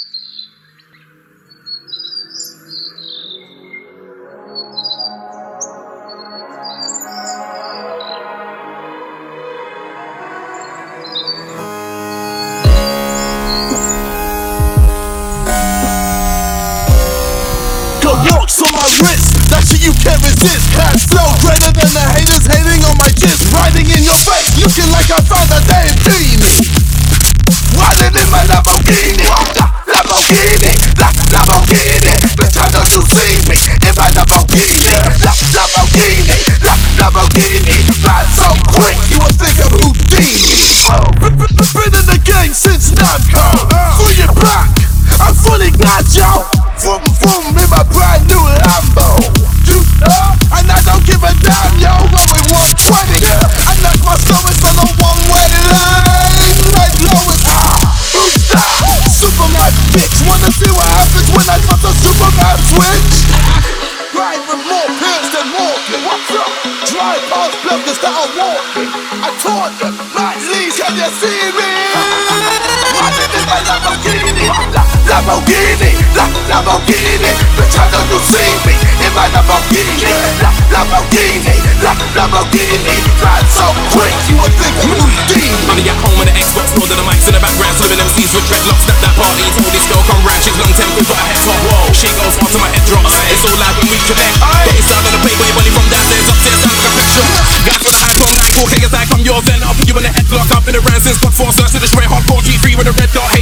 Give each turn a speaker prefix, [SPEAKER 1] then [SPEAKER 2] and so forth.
[SPEAKER 1] Locks on my wrist, that shit you can't resist. Cash flow greater than the haters hating on my gist. Riding in your face, looking like I found a damn genie. Riding in my Lamborghini, Lamborghini, Lamborghini. Bitch, I know you see me in my Lamborghini, Lamborghini, Lamborghini. Ride so quick, you would think I'm Houdini. Been in the game since Namco. Free your back, I'm fully glad, yo. Vroom vroom in my brand new Lambo. And I don't give a damn, yo. Rolling 120, and that's my service on a one-way line. Red lowest, who's that? Superman bitch, wanna see what happens when I put a Superman switch? Ride with more pills than walking. What's up? Drive past bloggers that are walking. I taught them, Matt Lee, can you see me? Riding in my Lamborghini, Lamborghini, Lamborghini. Bitch, I know you see me in my Lamborghini, Lamborghini, Lamborghini. Ride so quick, you would think I'm Houdini.
[SPEAKER 2] Money at home with the Xbox, more than the mics in the background. Slipping MCs with dreadlocks at that party. Told this girl come round, she's long tempered, got a head top. Whoa, she goes on to my head drops. It's all loud when we connect. Get it sound on the playboy, money from downstairs, upstairs, sounds like a pet shop. Guys with a iPhone 9, 4K aside, I'm yours, then I'll put you in a headlock. I've been around since God 4, search to the straight hardcore G3 with a red dot.